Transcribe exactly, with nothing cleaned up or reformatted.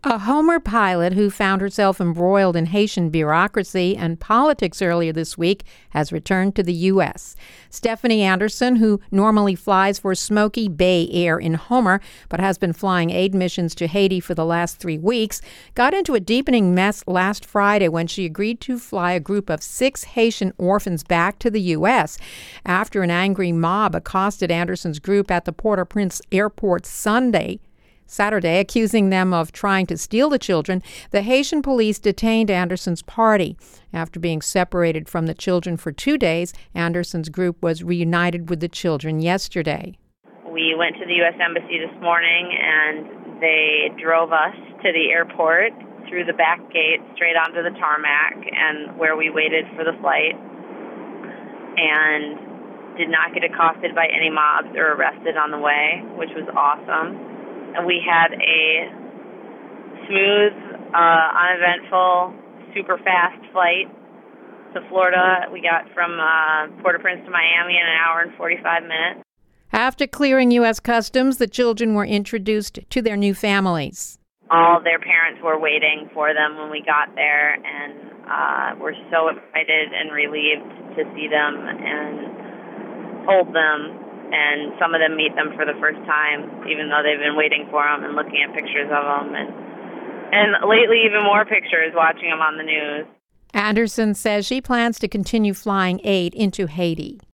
A Homer pilot who found herself embroiled in Haitian bureaucracy and politics earlier this week has returned to the U S. Stephanie Anderson, who normally flies for Smoky Bay Air in Homer but has been flying aid missions to Haiti for the last three weeks, got into a deepening mess last Friday when she agreed to fly a group of six Haitian orphans back to the U S after an angry mob accosted Anderson's group at the Port-au-Prince airport Sunday. Saturday, accusing them of trying to steal the children. The Haitian police detained Anderson's party. After being separated from the children for two days, Anderson's group was reunited with the children yesterday. We went to the U S Embassy this morning, and they drove us to the airport through the back gate straight onto the tarmac and where we waited for the flight, and did not get accosted by any mobs or arrested on the way, which was awesome. And we had a smooth, uh, uneventful, super fast flight to Florida. We got from uh, Port-au-Prince to Miami in an hour and forty-five minutes. After clearing U S Customs, the children were introduced to their new families. All of their parents were waiting for them when we got there, and uh, we're so excited and relieved to see them and hold them. And some of them meet them for the first time, even though they've been waiting for them and looking at pictures of them. And, and lately, even more pictures, watching them on the news. Anderson says she plans to continue flying aid into Haiti.